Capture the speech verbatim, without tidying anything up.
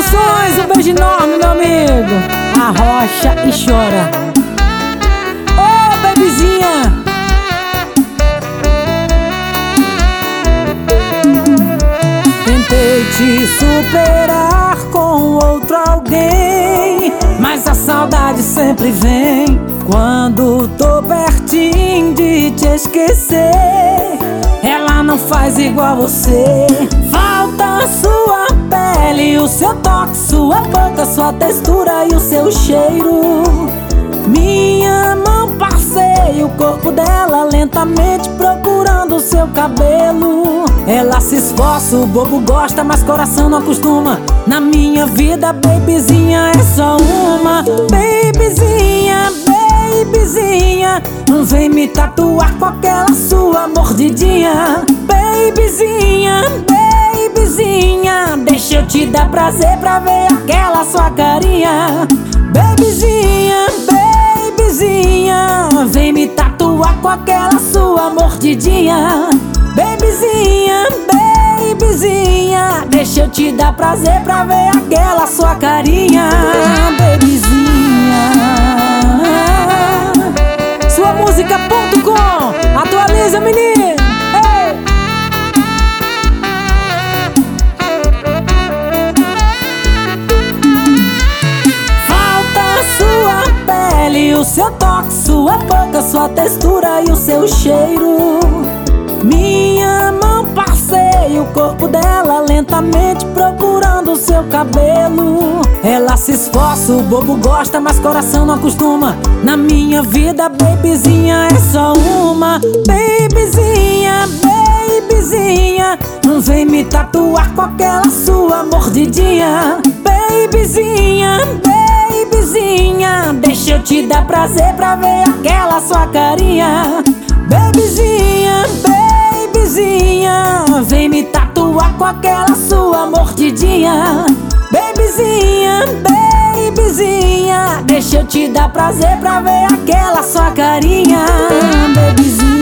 Produções, um beijo enorme, meu amigo. Arrocha e chora. Ô, oh, bebezinha. Tentei te superar com outro alguém, mas a saudade sempre vem quando tô pertinho de te esquecer. Ela não faz igual você. Falta a sua pele, o seu toque, sua boca, sua textura e o seu cheiro. Minha mão passeia o corpo dela lentamente procurando o seu cabelo. Ela se esforça, o bobo gosta, mas coração não acostuma. Na minha vida, babyzinha, é só uma. Babyzinha, babyzinha, não vem me tatuar com aquela sua mordidinha. Babyzinha, babyzinha, deixa eu te dar prazer pra ver aquela sua carinha. Babyzinha, babyzinha, vem me tatuar com aquela sua mordidinha. Babyzinha, babyzinha, deixa eu te dar prazer pra ver aquela sua carinha. Babyzinha. Sua música ponto com, atualiza, menino. Ei. Falta a sua pele, o seu toque, sua boca, sua textura e o seu cheiro. Minha mão passeia o corpo dela lentamente procurando o seu cabelo. Ela se esforça, o bobo gosta, mas coração não acostuma. Na minha vida, babyzinha, é só uma. Babyzinha, babyzinha, não vem me tatuar com aquela sua mordidinha. Babyzinha, babyzinha, deixa eu te dar prazer pra ver aquela sua carinha. Babyzinha, babyzinha, vem me tatuar com aquela sua mordidinha. Babyzinha, babyzinha, deixa eu te dar prazer pra ver aquela sua carinha. Babyzinha.